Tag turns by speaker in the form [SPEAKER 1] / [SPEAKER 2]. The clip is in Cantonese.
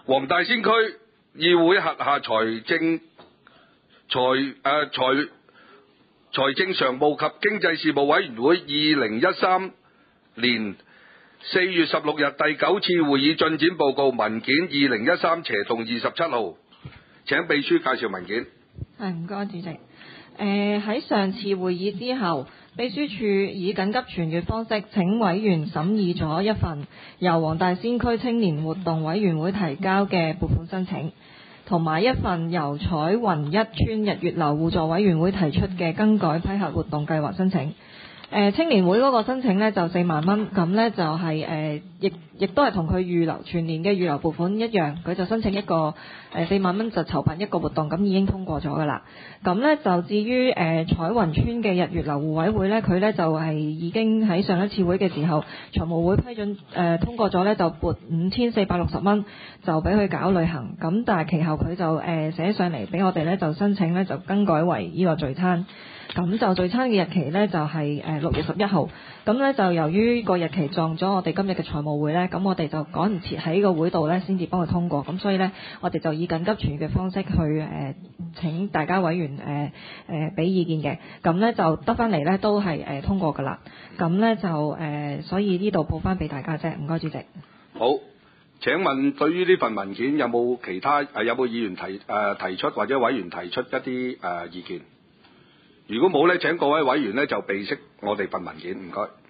[SPEAKER 1] 黃大仙區議會轄下財政常務及經濟事務委員會2013年4月16日第9次會議進展報告文件2013/27號，請秘書介紹文件。
[SPEAKER 2] 唔該，主席。喺上次會議之後，秘書處以緊急傳閱方式請委員審議咗一份由黃大仙區青年活動委員會提交嘅撥款申請，同埋一份由彩雲一村日月樓互助委員會提出嘅更改批核活動計劃申請。青年會嗰個申請呢就4萬蚊，咁呢就係亦都係同佢全年嘅預留撥款一樣，佢就申請一個4萬蚊就籌辦一個活動，咁已經通過咗噶啦。咁呢就至於彩雲村嘅日月樓互委會呢，佢呢就係已經喺上一次會嘅時候，財務會批准通過咗呢，就撥5460蚊就俾佢搞旅行。咁但係其後佢就寫上嚟俾我哋呢，就申請呢，就更改為呢個聚餐。咁就聚餐嘅日期呢，就係6月11號，咁呢，就由於個日期撞咗我哋今日嘅財務會呢，咁我哋就趕唔切喺個會度呢先至幫佢通過，咁所以呢，我哋就以緊急傳閱嘅方式去請大家委員俾意見嘅，咁呢，就得翻嚟呢都係通過噶啦，咁呢，就所以呢度報翻俾大家啫，唔該主席。
[SPEAKER 1] 好，請問對於呢份文件有冇其他有冇議員提出或者委員提出一啲意見？如果冇呢，請各位委員呢就備悉我哋份文件，唔該。